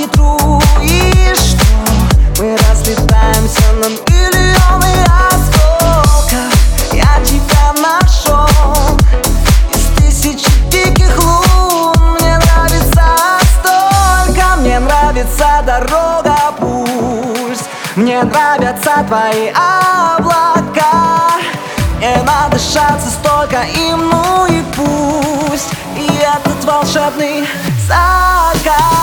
ветру. И что? Мы разлетаемся на миллионы осколков. Я тебя нашел из тысячи диких лун. Мне нравится столько, мне нравится дорога, пусть. Мне нравятся твои облака. Не надышаться столько им, ну и пусть. И этот волшебный закат.